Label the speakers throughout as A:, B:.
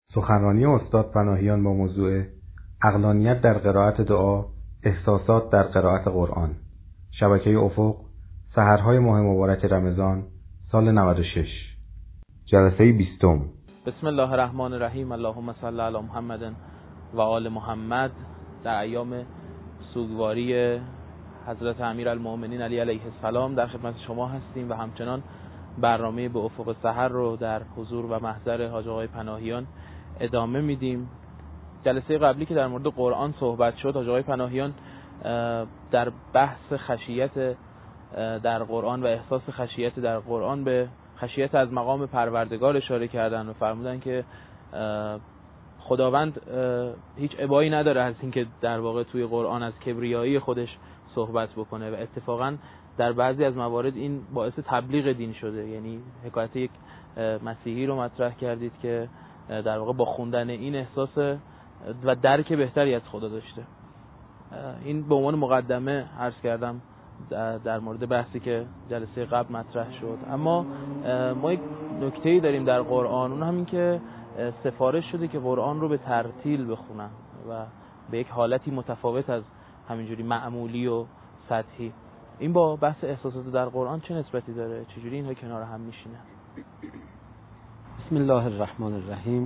A: سخنرانی استاد پناهیان با موضوع عقلانیت در قرائت دعا، احساسات در قرائت قرآن، شبکه افق، سحرهای ماه مبارک رمضان، سال 96. جلسه 20.
B: بسم الله الرحمن الرحیم. اللهم صل علی محمد و آل محمد. در ایام سوگواری حضرت امیرالمؤمنین علی علیه السلام در خدمت شما هستیم و همچنان برنامه به افق سحر رو در حضور و محضر حاج آقای پناهیان ادامه میدیم. جلسه قبلی که در مورد قرآن صحبت شد، حاج آقای پناهیان در بحث خشیت در قرآن و احساس خشیت در قرآن به خشیت از مقام پروردگار اشاره کردن و فرمودن که خداوند هیچ ابایی نداره از اینکه در واقع توی قرآن از کبریایی خودش صحبت بکنه و اتفاقا در بعضی از موارد این باعث تبلیغ دین شده. یعنی حکایت یک مسیحی رو مطرح کردید که در واقع با خوندن این احساس و درک بهتری از خدا داشته. این به عنوان مقدمه عرض کردم در مورد بحثی که جلسه قبل مطرح شد. اما ما یک نکته‌ای داریم در قرآن، اون همین که سفارش شده که قرآن رو به ترتیل بخونن و به یک حالتی متفاوت از همینجوری معمولی و سطحی. این با بحث احساسات در قرآن چه نسبتی داره؟ چجوری اینها کنار هم میشینه؟
C: بسم الله الرحمن الرحیم.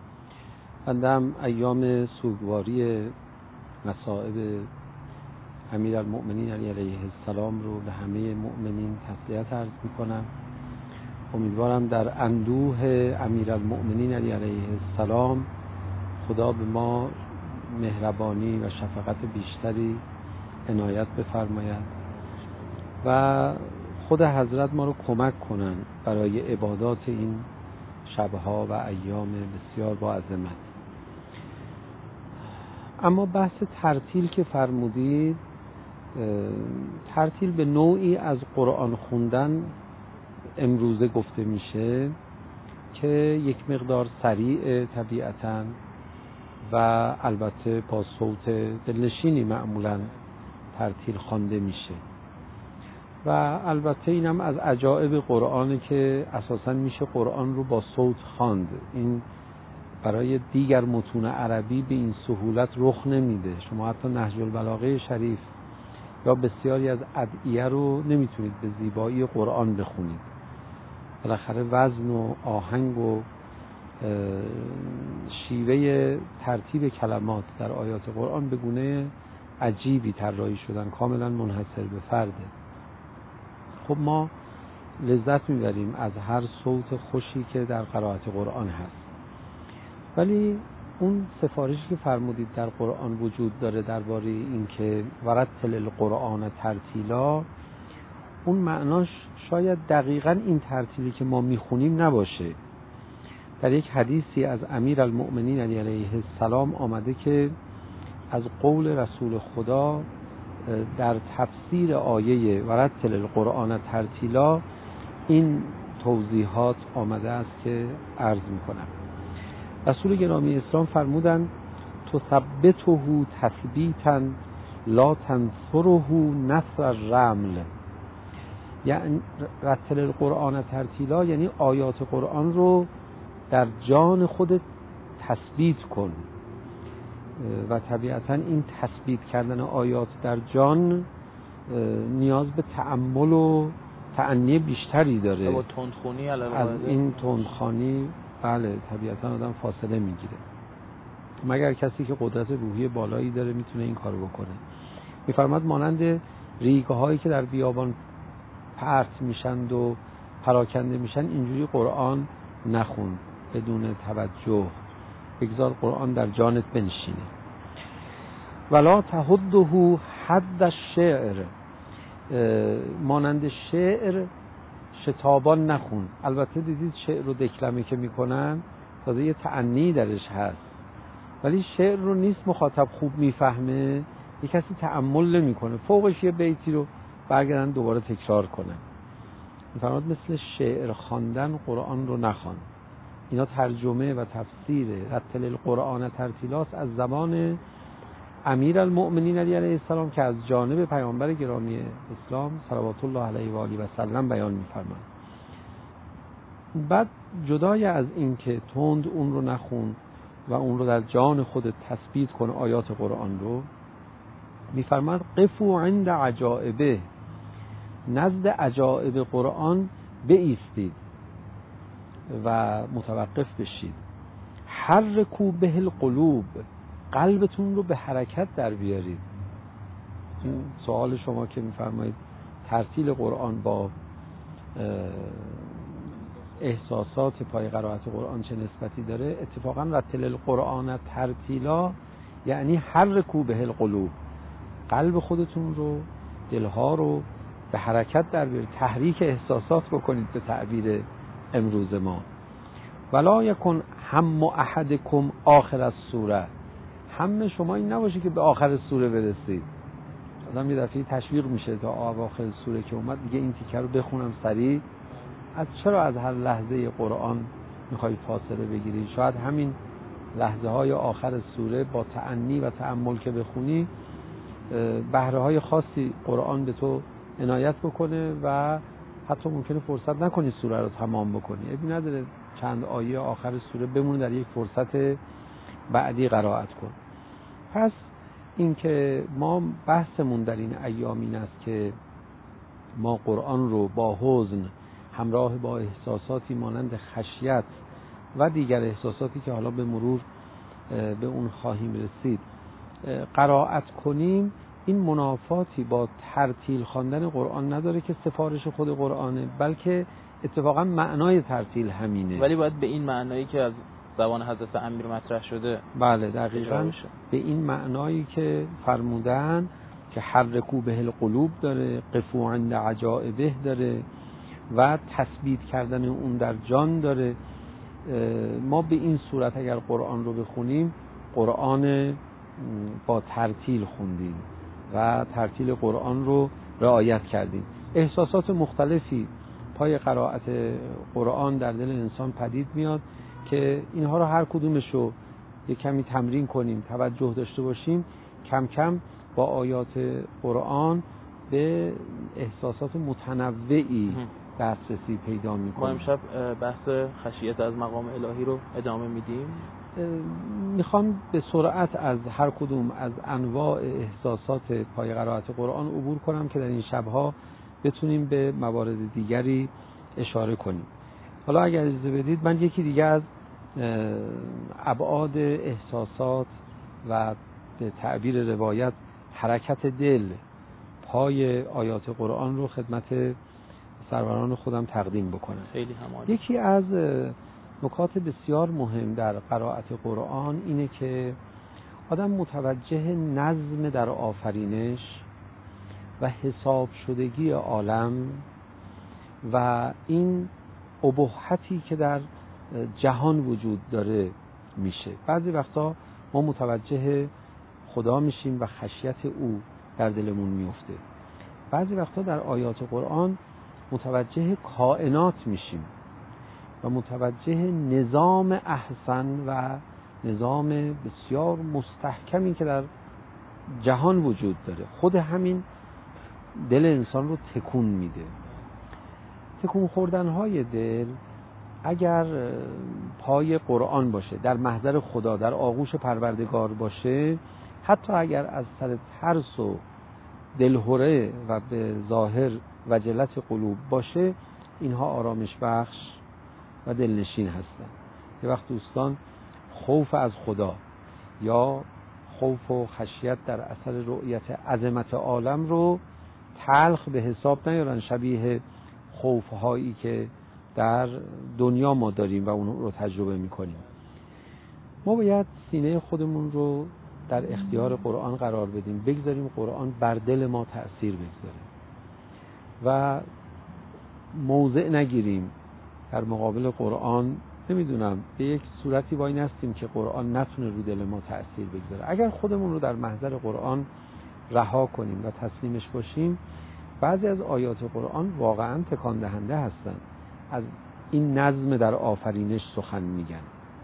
C: بندم ایام سوگواری مصائب امیرالمؤمنین علی علیه السلام رو به همه مؤمنین تسلیت عرض میکنم. امیدوارم در اندوه امیرالمؤمنین علی علیه السلام خدا به ما مهربانی و شفقت بیشتری عنایت بفرماید و خود حضرت ما رو کمک کنن برای عبادات این شبها و ایام بسیار با عظمت. اما بحث ترتیل که فرمودید، ترتیل به نوعی از قرآن خوندن امروزه گفته میشه که یک مقدار سریع طبیعتاً و البته با صوت دلنشینی معمولاً ترتیل خوانده میشه و البته اینم از عجایب قرآنه که اساساً میشه قرآن رو با صوت خواند. این برای دیگر متون عربی به این سهولت رخ نمیده. شما حتی نهج البلاغه شریف یا بسیاری از ادعیه رو نمیتونید به زیبایی قرآن بخونید. بالاخره وزن و آهنگ و شیوه ترتیب کلمات در آیات قرآن به گونه عجیبی طراحی شدن، کاملا منحصر به فرده. خب ما لذت میبریم از هر صوت خوشی که در قرائت قرآن هست، ولی اون سفارشی که فرمودید در قرآن وجود داره درباره این که ورتل القرآن ترتیلا، اون معناش شاید دقیقاً این ترتیلی که ما میخونیم نباشه. در یک حدیثی از امیرالمؤمنین علی علیه السلام آمده که از قول رسول خدا در تفسیر آیه ورتل القرآن ترتیلا این توضیحات آمده است که عرض میکنم. رسول گرامی اسلام فرمودند تثبته تثبیتا لا تنصره نصر الرمل. یعنی رتل القرآن ترتیلا یعنی آیات قرآن رو در جان خودت تثبیت کن و طبیعتا این تثبیت کردن آیات در جان نیاز به تأمل و تأنی بیشتری داره.
B: با تندخونی
C: از این تندخوانی بله طبیعتا آدم فاصله میگیره، مگر کسی که قدرت روحی بالایی داره میتونه این کارو بکنه. میفرماد مانند ریگه هایی که در بیابان پرت میشن و پراکنده میشن اینجوری قرآن نخون بدون توجه، بگذار قرآن در جانت بنشینه. ولا تحده حد الشعر، مانند شعر شتابان نخون. البته دیدید شعر رو دکلمه که میکنن تازه یه تأنی درش هست، ولی شعر رو نیست مخاطب خوب میفهمه، یه کسی تأمل نمیکنه، فوقش یه بیتی رو برگردن دوباره تکرار کنن. میفرماد مثل شعر خواندن قرآن رو نخوان. اینا ترجمه و تفسیر رتل القرآن ترتیلاست از زبان امیرالمؤمنین علی علیه السلام که از جانب پیامبر گرامی اسلام صلوات الله علیه و آله و سلم بیان می‌فرمایند. بعد جدای از این که تند اون رو نخون و اون رو در جان خودت تثبیت کن آیات قرآن رو، میفرماد قفو عند عجائبه، نزد عجائب قرآن بایستید و متوقف بشید. حرکوا به القلوب، قلبتون رو به حرکت در بیارید. این سوال شما که میفرمایید ترتیل قرآن با احساسات پای قرائت قرآن چه نسبتی داره، اتفاقا رتل القرآن ترتیلا یعنی حرکوا به القلوب، قلب خودتون رو، دلها رو به حرکت در بیارید، تحریک احساسات بکنید به تعبیر امروز ما. ولا یکن هم احدکم آخر السوره، هم شما این نباشه که به آخر سوره برسید. آدم یه دفعه تشویق میشه تا اواخر سوره که اومد دیگه این تیکه رو بخونم سریع. چرا از هر لحظه قرآن میخوای فاصله بگیری؟ شاید همین لحظه های آخر سوره با تأنی و تأمل که بخونی بهره های خاصی قرآن به تو عنایت بکنه و حتی ممکنه فرصت نکنی سوره رو تمام بکنی. ابی نداره چند آیه آخر سوره بمونه، در یک فرصت بعدی قرائت کن. پس این که ما بحثمون در این ایام این است که ما قرآن رو با حزن همراه با احساساتی مانند خشیت و دیگر احساساتی که حالا به مرور به اون خواهیم رسید قرائت کنیم، این منافاتی با ترتیل خواندن قرآن نداره که سفارش خود قرآنه، بلکه اتفاقا معنای ترتیل همینه.
B: ولی باید به این معنایی که از زبان حضرت امیر مطرح شده،
C: بله دقیقاً به این معنایی که فرمودن که حرکوا به القلوب داره، قفو عند عجائبه داره و تثبیت کردن اون در جان داره. ما به این صورت اگر قرآن رو بخونیم، قرآن با ترتیل خوندیم و ترتیل قرآن رو رعایت کردیم. احساسات مختلفی پای قرائت قرآن در دل انسان پدید میاد که اینها رو هر کدومش رو یک کمی تمرین کنیم، توجه داشته باشیم، کم کم با آیات قرآن به احساسات متنوعی دسترسی پیدا میکنیم.
B: ما امشب بحث خشیت از مقام الهی رو ادامه میدیم.
C: میخوام به سرعت از هر کدوم از انواع احساسات پای قرائت قرآن عبور کنم که در این شبها بتونیم به موارد دیگری اشاره کنیم. حالا اگر اجازه بدید من یکی دیگه از ابعاد احساسات و به تعبیر روایت حرکت دل پای آیات قرآن رو خدمت سروران خودم تقدیم بکنم.
B: خیلی همالی.
C: یکی از نکات بسیار مهم در قرائت قرآن اینه که آدم متوجه نظم در آفرینش و حساب شدگی عالم و این ابهتی که در جهان وجود داره میشه. بعضی وقتا ما متوجه خدا میشیم و خشیت او در دلمون میفته. بعضی وقتا در آیات قرآن متوجه کائنات میشیم و متوجه نظام احسن و نظام بسیار مستحکمی که در جهان وجود داره. خود همین دل انسان رو تکون میده. تکون خوردنهای دل اگر پای قرآن باشه، در محضر خدا، در آغوش پروردگار باشه، حتی اگر از سر ترس و دلهره و به ظاهر وجلت قلوب باشه، اینها آرامش بخش و دلنشین هستند. یه وقت دوستان خوف از خدا یا خوف و خشیت در اثر رؤیت عظمت عالم رو تلخ به حساب نیارن، شبیه خوف‌هایی که در دنیا ما داریم و اون رو تجربه می‌کنیم. ما باید سینه خودمون رو در اختیار قرآن قرار بدیم، بگذاریم قرآن بر دل ما تأثیر بگذاره و موضع نگیریم در مقابل قرآن. نمیدونم به یک صورتی وای نستیم که قرآن نتونه رو دل ما تأثیر بگذاره. اگر خودمون رو در محضر قرآن رها کنیم و تسلیمش باشیم، بعضی از آیات قرآن واقعا تکان دهنده هستند. از این نظم در آفرینش سخن میگن.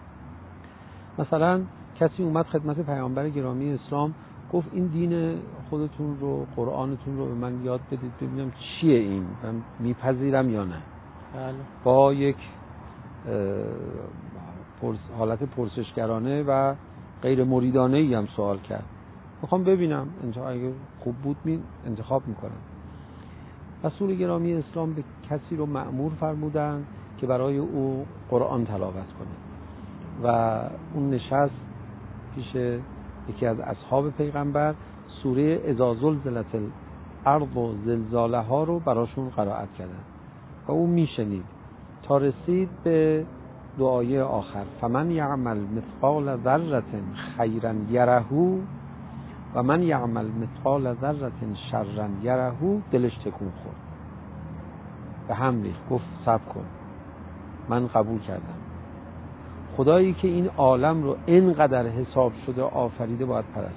C: مثلا کسی اومد خدمت پیامبر گرامی اسلام گفت این دین خودتون رو، قرآنتون رو به من یاد بدید ببینم چیه این، من میپذیرم یا نه.
B: بله.
C: با یک حالت پرسشگرانه و غیر مریدانه ای هم سوال کرد. میخوام ببینم اگه خوب بود انتخاب میکنم. رسول گرامی اسلام به کسی رو مأمور فرمودن که برای او قرآن تلاوت کنه و اون نشست پیش یکی از اصحاب پیغمبر، سوره اذا زلزلت الارض و زلزالها رو براشون قرائت کردن و اون میشنید تا رسید به دعای آخر، فمن یعمل مثقال ذره خیرا یره و من یعمل مثقال ذره شرا یره. دلش تکون خورد، به هم ریخت، گفت صبر کن، من قبول کردم. خدایی که این عالم رو اینقدر حساب شده آفریده باید پرست.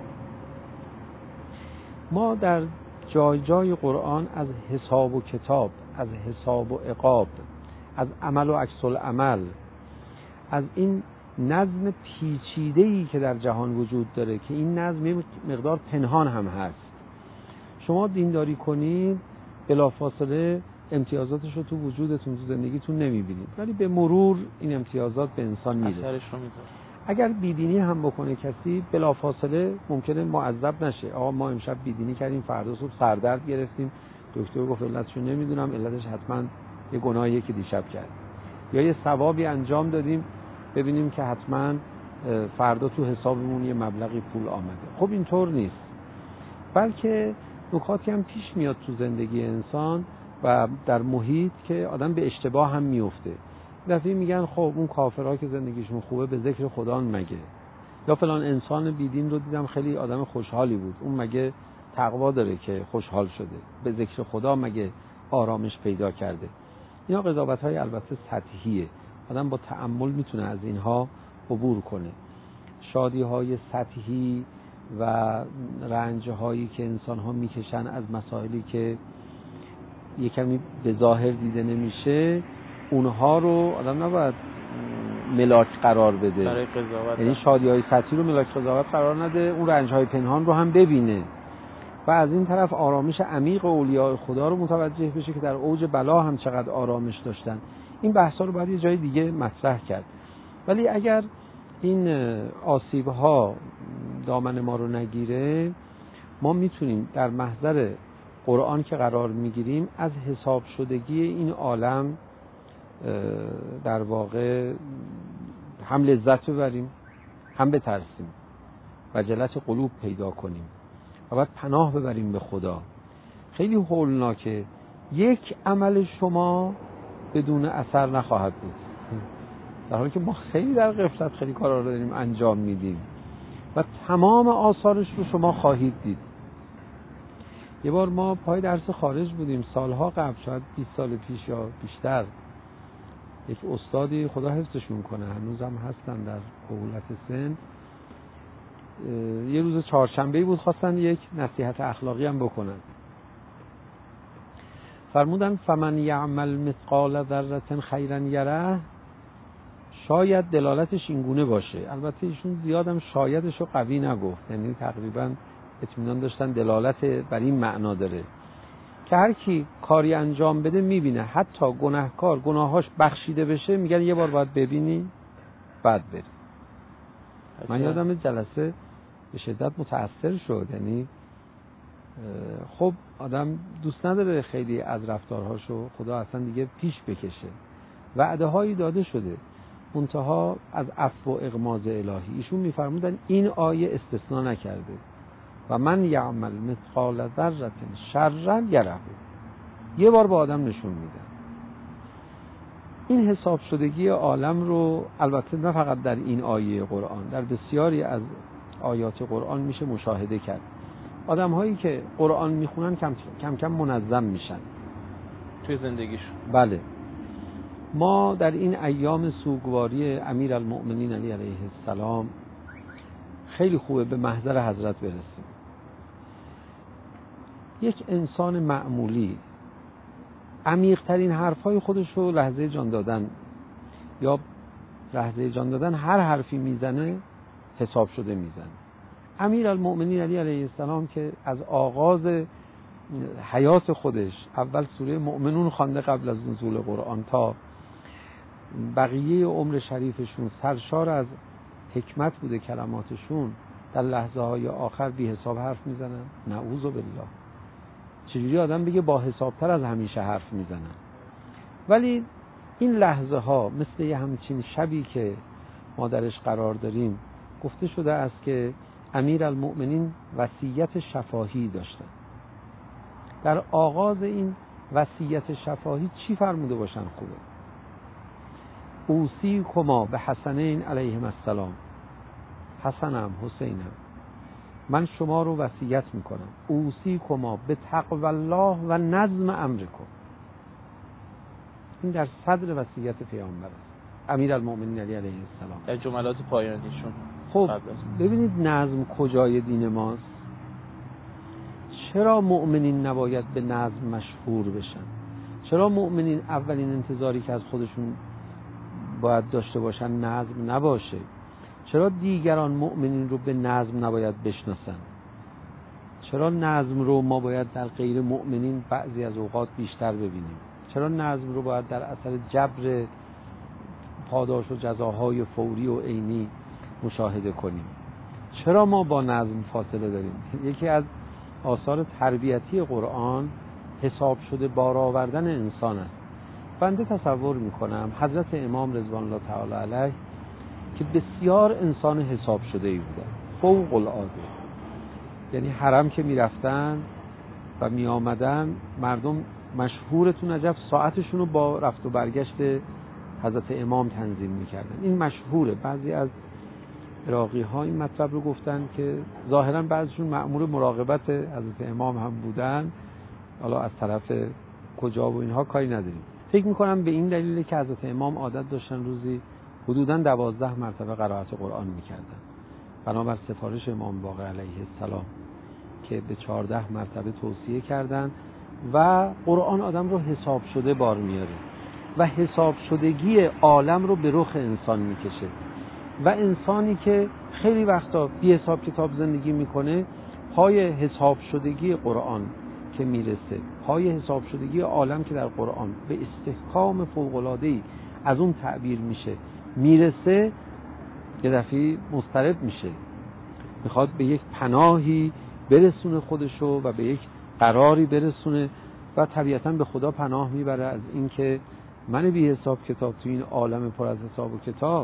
C: ما در جای جای قرآن از حساب و کتاب، از حساب و عقاب، از عمل و عکس العمل، از این نظم پیچیده‌ای که در جهان وجود داره که این نظم مقدار پنهان هم هست. شما دینداری کنید بلافاصله امتیازاتش رو تو وجودتون، تو زندگیتون نمیبینید، ولی به مرور این امتیازات به انسان میره. اگر بیدینی هم بکنه کسی، بلافاصله ممکنه معذب نشه. آقا ما امشب بیدینی کردیم، فردا صبح سردرد گرفتیم، دکتر گفت علتشو نمیدونم، علتش حتما یه گناهیه که دیشب کرد. یا یه ثوابی انجام دادیم ببینیم که حتما فردا تو حسابمون یه مبلغی پول آمده. خب اینطور نیست، بلکه نکاتی هم پیش میاد تو زندگی انسان و در محیط که آدم به اشتباه هم میفته. دفعه میگن خب اون کافرها که زندگیشون خوبه به ذکر خدا مگه، یا فلان انسان بیدین رو دیدم خیلی آدم خوشحالی بود، اون مگه تقوا داره که خوشحال شده، به ذکر خدا مگه آرامش پیدا کرده. اینا قضاوت‌های البته سطحیه، آدم با تأمل میتونه از اینها عبور کنه. شادی‌های سطحی و رنج‌هایی که انسان‌ها میکشن از مسائلی که یه کمی به ظاهر دیده نمیشه، اونها رو آدم نباید ملاک قرار بده برای قضاوت. یعنی شادی‌های سطحی رو ملاک قضاوت قرار نده، اون رنج‌های پنهان رو هم ببینه و از این طرف آرامش عمیق اولیاء خدا رو متوجه بشه که در اوج بلا هم چقدر آرامش داشتن. این بحثا رو باید یه جای دیگه مطرح کرد. ولی اگر این آسیب‌ها دامن ما رو نگیره، ما میتونیم در محضر قرآن که قرار میگیریم از حساب شدگی این عالم در واقع هم لذت ببریم، هم بترسیم، وجلت قلوب پیدا کنیم و بعد پناه ببریم به خدا. خیلی هولناکه یک عمل شما بدون اثر نخواهد بود، در حالی که ما خیلی در غفلت خیلی کارا رو داریم انجام میدیم و تمام آثارش رو شما خواهید دید. یه بار ما پای درس خارج بودیم سالها قبل، شاید 20 سال پیش یا بیشتر، یک استادی خدا حفظشون کنه هنوزم هستن در کهولت سن، یه روز چهارشنبه‌ای بود خواستن یک نصیحت اخلاقی هم بکنن. فرمودن فمن یعمل مثقال ذره خیرا یره. شاید دلالتش اینگونه باشه، البته ایشون زیادم شایدش رو قوی نگفت، یعنی تقریبا اطمینان داشتن دلالت بر این معنا داره که هر کی کاری انجام بده میبینه، حتی گناهکار گناهاش بخشیده بشه میگن یه بار باید ببینی بعد بری. من یادم جلسه به شدت متأثر شد، یعنی خب آدم دوست نداره خیلی از رفتارهاشو خدا اصلا دیگه پیش بکشه، وعده هایی داده شده منتها از عفو و اغماض الهی. ایشون میفرمودن این آیه استثناء نکرده و من یعمل مثقال ذره شرا یره، یه بار با آدم نشون میده. این حساب شدگی عالم رو البته نه فقط در این آیه قرآن، در بسیاری از آیات قرآن میشه مشاهده کرد. آدم هایی که قرآن میخونن کم کم منظم میشن
B: توی زندگیشون.
C: بله، ما در این ایام سوگواری امیرالمؤمنین علی علیه السلام خیلی خوبه به محضر حضرت برسیم. یک انسان معمولی عمیق‌ترین حرفای خودش رو لحظه جان دادن یا لحظه جان دادن هر حرفی میزنه حساب شده میزنه. امیرالمؤمنین علی علیه السلام که از آغاز حیات خودش اول سوره مؤمنون خوانده قبل از نزول قرآن تا بقیه عمر شریفشون سرشار از حکمت بوده کلماتشون، در لحظه های آخر بی حساب حرف میزنن؟ نعوذ بالله. چجوری آدم بگه با حسابتر از همیشه حرف میزنن؟ ولی این لحظه ها مثل یه همچین شبی که ما درش قرار داریم، گفته شده است که امیرالمؤمنین وصیت شفاهی داشتن. در آغاز این وصیت شفاهی چی فرموده باشن خوبه؟ اوصیکما به حسنین علیهم السلام، حسنم حسینم، من شما رو وصیت میکنم، اوصیکما به تقوی الله و نظم امرکم. این در صدر وصیت پیامبر است، امیرالمؤمنین علی علیه السلام،
B: در جملات پایانیشون.
C: خب ببینید نظم کجای دین ماست؟ چرا مؤمنین نباید به نظم مشهور بشن؟ چرا مؤمنین اولین انتظاری که از خودشون باید داشته باشن نظم نباشه؟ چرا دیگران مؤمنین رو به نظم نباید بشناسن؟ چرا نظم رو ما باید در غیر مؤمنین بعضی از اوقات بیشتر ببینیم؟ چرا نظم رو باید در اثر جبر پاداش و جزاهای فوری و عینی مشاهده کنیم؟ چرا ما با نظم فاصله داریم؟ یکی از آثار تربیتی قرآن حساب شده بار آوردن انسان است. بنده تصور میکنم حضرت امام رضوان الله تعالی علیه که بسیار انسان حساب شده ای بودن، فوق العاده. یعنی حرم که میرفتن و میآمدن، مردم مشهور تو نجف ساعتشون رو با رفت و برگشت حضرت امام تنظیم میکردن. این مشهوره. بعضی از عراقی ها این مطلب رو گفتن که ظاهرا بعضیشون مأمور مراقبت حضرت امام هم بودن، حالا از طرف کجا و اینها کاری نداریم. فکر میکنم به این دلیله که حضرت امام عادت داشتن روزی حدوداً 12 مرتبه قرائت قرآن میکردن، بنابر سفارش امام باقر علیه السلام که به 14 مرتبه توصیه کردن. و قرآن آدم رو حساب شده بار میاره و حساب شدگی عالم رو به رخ انسان میکشه. و انسانی که خیلی وقتا بی حساب کتاب زندگی میکنه، پای حساب شدگی قرآن که میرسه، پای حساب شدگی عالم که در قرآن به استحکام فوق‌العاده‌ای از اون تعبیر میرسه، یه دفعه مضطرب میشه، میخواد به یک پناهی برسونه خودشو و به یک قراری برسونه و طبیعتاً به خدا پناه میبره از این که من بی حساب کتاب تو این عالم پر از حساب و کتاب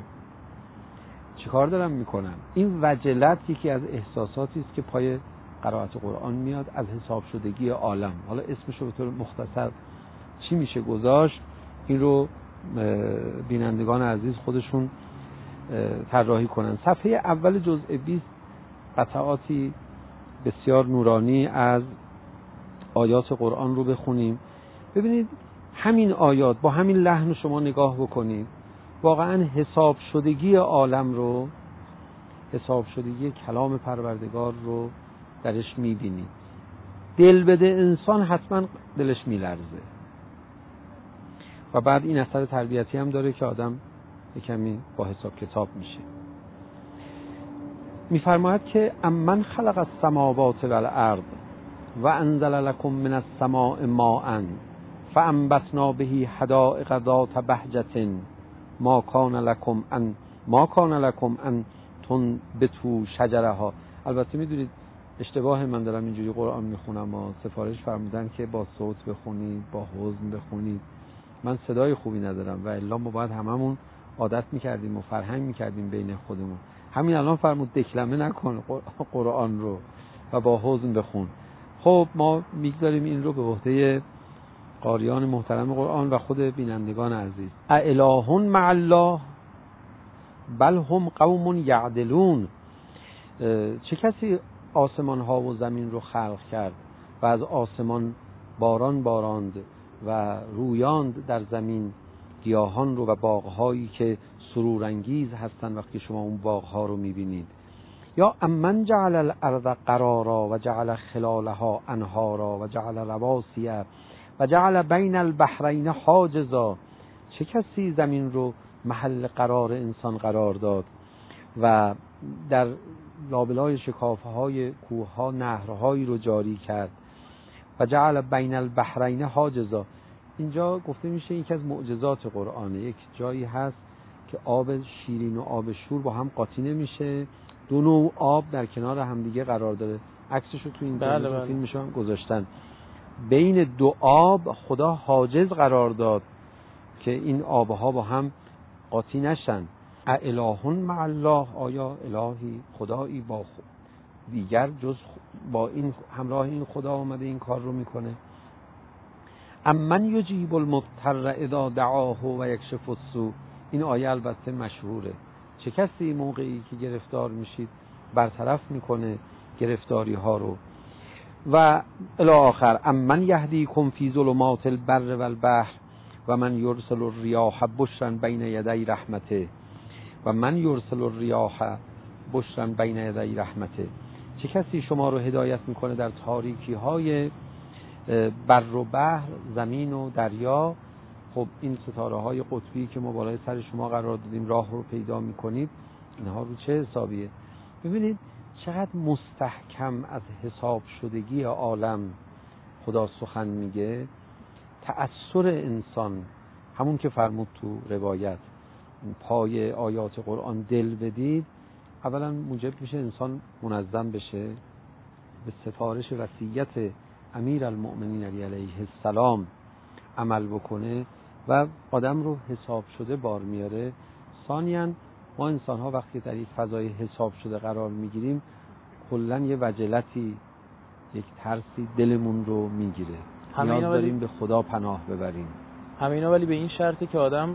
C: چیکار دارم میکنم؟ این وجلت یکی از احساساتی است که پای قرائت قرآن میاد، از حساب شدگی عالم. حالا اسمش رو به طور مختصر چی میشه گذاشت، این رو بینندگان عزیز خودشون طراحی کنن. صفحه اول جزء 20 قطعاتی بسیار نورانی از آیات قرآن رو بخونیم. ببینید همین آیات با همین لحن شما نگاه بکنید، واقعا حساب شدگی عالم رو، حساب شدگی کلام پروردگار رو درش میبینید. دل بده انسان حتما دلش میلرزه. و بعد این اثر تربیتی هم داره که آدم کمی با حساب کتاب میشه. میفرماید که امن خلق السماوات والارض و انزل لكم من السماء ماء فانبتنا به حدائق ذات بهجة ما کان لكم ان تنبتوا شجرها. البته میدونید اشتباه من دارم اینجوری قرآن میخونم، و سفارش فرمودن که با صوت بخونید، با حزن بخونید. من صدای خوبی ندارم و الا ما باید هممون عادت میکردیم و فرهنگ میکردیم بین خودمون. همین الان فرمود دکلمه نکن قرآن رو و با حزن بخون. خب ما میگذاریم این رو به عهده قاریان محترم قرآن و خود بینندگان عزیز. االهون مع الله بل هم قوم یعدلون. چه کسی آسمان ها و زمین رو خلق کرد و از آسمان باران باراند و رویاند در زمین گیاهان رو و باغهایی که سرورانگیز هستن وقتی شما اون باغها رو میبینید. یا امن جعل الارض قرارا و جعل خلالها انهارا و جعل رواسیا و جعل بین البحرین حاجزا. چه کسی زمین رو محل قرار انسان قرار داد و در لابلای شکافه‌های کوه‌ها نهرهایی رو جاری کرد و جعل بین البحرین حاجزا. اینجا گفته میشه یکی از معجزات قرآنه. یک جایی هست که آب شیرین و آب شور با هم قاطی نمیشه، دو نوع آب در کنار همدیگه قرار داره. عکسشو تو این فیلمشون گذاشتن. بین دو آب خدا حاجز قرار داد که این آبها با هم قاطی نشن. الهون مع الله، آیا الهی خدایی با دیگر جز با این همراه این خدا اومده این کار رو میکنه؟ امن یجیب المضطر اذا دعاه و یکشف السوء. این آیه البته مشهوره. چه کسی موقعی که گرفتار میشید برطرف میکنه گرفتاری ها رو. و الی آخر امن یهدیکم فی ظلمات البر والبحر و من یرسل الریاح بشرا بین یدی رحمته و من یرسل الریاح بشرا بین یدی رحمته. چه کسی شما رو هدایت میکنه در تاریکی های بر و بحر، زمین و دریا. خب این ستاره های قطبی که ما بالای سر شما قرار دادیم راه رو پیدا میکنید، اینها رو چه حسابیه؟ ببینید چقدر مستحکم از حساب شدگی عالم خدا سخن میگه. تأثیر انسان، همون که فرمود تو روایت، پای آیات قرآن دل بدید، اولا موجب میشه انسان منظم بشه، به سفارش وصیت امیر المؤمنین علیه السلام عمل بکنه و آدم رو حساب شده بار میاره. ثانیاً ما انسان ها وقتی در یک فضای حساب شده قرار میگیریم کلاً یه وجلتی، یک ترسی دلمون رو میگیره. نیاز داریم به خدا پناه ببریم.
B: همینا ولی به این شرطی که آدم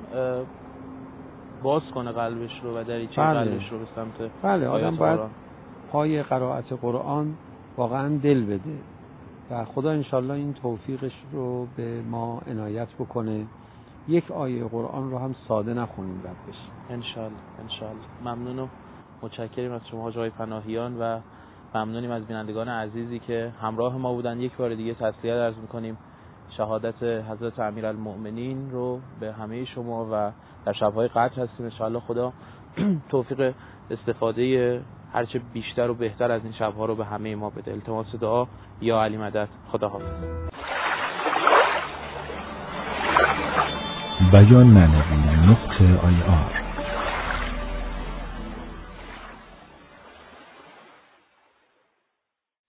B: باز کنه قلبش رو و دریچه قلبش رو به سمت
C: آدم باید پای قرائت قرآن واقعا دل بده و خدا انشالله این توفیقش رو به ما عنایت بکنه. یک آیه قرآن رو هم ساده نخونیم رد بشیم
B: انشالله. ممنون و متشکریم از شما حاج آقای پناهیان و ممنونیم از بینندگان عزیزی که همراه ما بودن. یک بار دیگه تسلیت عرض می‌کنیم شهادت حضرت امیرالمؤمنین رو به همه شما و در شب‌های قدر هستیم. انشالله خدا توفیق استفاده هرچه بیشتر و بهتر از این شب‌ها رو به همه ما بده. التماس دعا یا علی مدد. خدا حافظ.
D: بیان معنوی نقطه IR